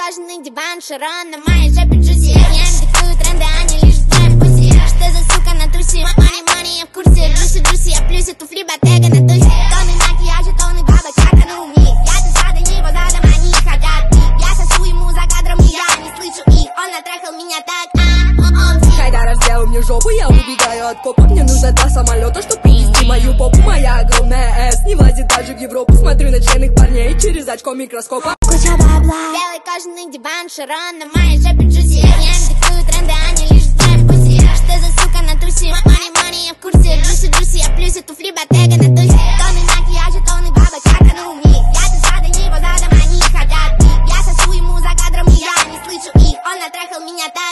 кожаный диван, Шарон на моей жопе джуси. Я им диктую тренды, они лишь в пуси. Что за сука на тусе? Money, я в курсе. Джуси, я плюсе, туфли, ботега на тусе. Тонны макияжа, тонны бабок, чакану них. Я тут за его задом, они хотят пить. Я сосу ему за кадром, и я не слышу их. Он натрахал меня так, Хайдара сделал мне жопу, я убегаю от копа. Мне нужно два самолета, чтоб принести мою попу. Моя огромная S не влазит даже в Европу. Смотрю на чайных парней через очко микроскопа. Куча бабла. Белый кожаный диван, Шарон на моей жопе джуси. Я им диктую тренды, они лишь в пуси. Что за сука на тусе? Money, я в курсе. Джуси, я плюсе, туфли, ботега на тусе. Тонны макияжа, тонны бабок, чакану них. Я тут за его задом, они хотят пить. Я сосу ему за кадром, и я не слышу их. Он натрахал меня так,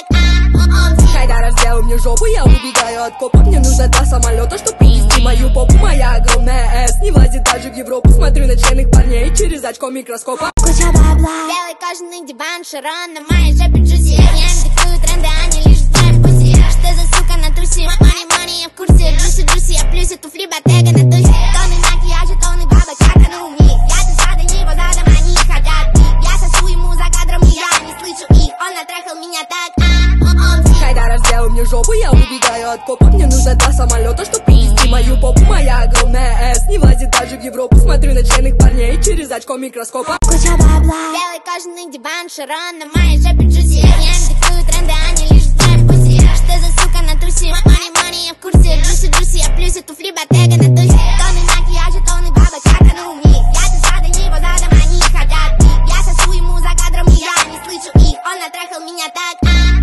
Хайдара сделал мне жопу, я убегаю от копа. Мне нужно два самолета, чтоб принести мою попу. Моя огромная S не влазит даже в Европу. Смотрю на чайных парней через очко микроскопа. Куча бабла. Белый кожаный диван, Шарон на моей жопе джуси. Я им диктую тренды, они лишь в пуси. Что за сука на тусе? Money, я в курсе. Джуси, я плюсе, туфли, ботега на тусе. Тонны макияжа, тонны бабок, чакану них. Я тут за его задом, они хотят пить. Я сосу ему за кадром, и я не слышу их. Он натрахал меня так, Хайдара сделал мне жопу, я убегаю от копа. Мне нужно два самолета, чтоб принести мою попу. Моя огромная S не влазит даже в Европу. Смотрю на чайных парней через очко микроскопа. Куча бабла. Белый кожаный диван, Шарон на моей жопе джуси. Я им диктую тренды, они лишь в пуси. Что за сука на тусе? Money, я в курсе. Джуси, я плюсе, туфли, ботега на тусе. Тонны макияжа, тонны бабок, чакану них. Я тут за его задом, они хотят пить. Я сосу ему за кадром, и я не слышу их. Он натрахал меня так,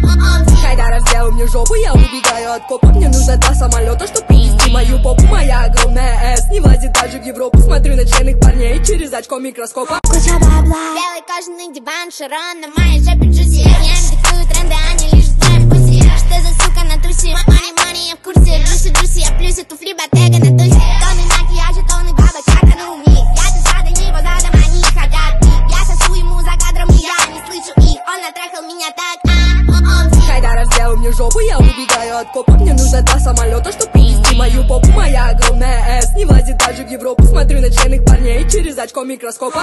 Хайдара сделал мне жопу, я убегаю от копа. Мне нужно два самолета, чтоб принести мою попу. Моя огромная S не влазит даже в Европу. Смотрю на чайных парней через очко микроскопа. Куча бабла. Белый кожаный диван, Шарон на моей жопе джуси. Я им диктую тренды, они лишь в пуси. Что за сука на тусе? Money, я в курсе. Джуси, я плюсе, туфли, ботега на тусе. Тонны макияжа, тонны бабок, чакану них. Я тут за его задом, они хотят пить. Я сосу ему за кадром, и я не слышу их. Он натрахал меня так, Хайдара сделал мне жопу, я убегаю от копа. Мне нужно два самолета, чтоб принести мою попу. Моя огромная S не влазит даже в Европу. Смотрю на чайных парней через очко микроскопа.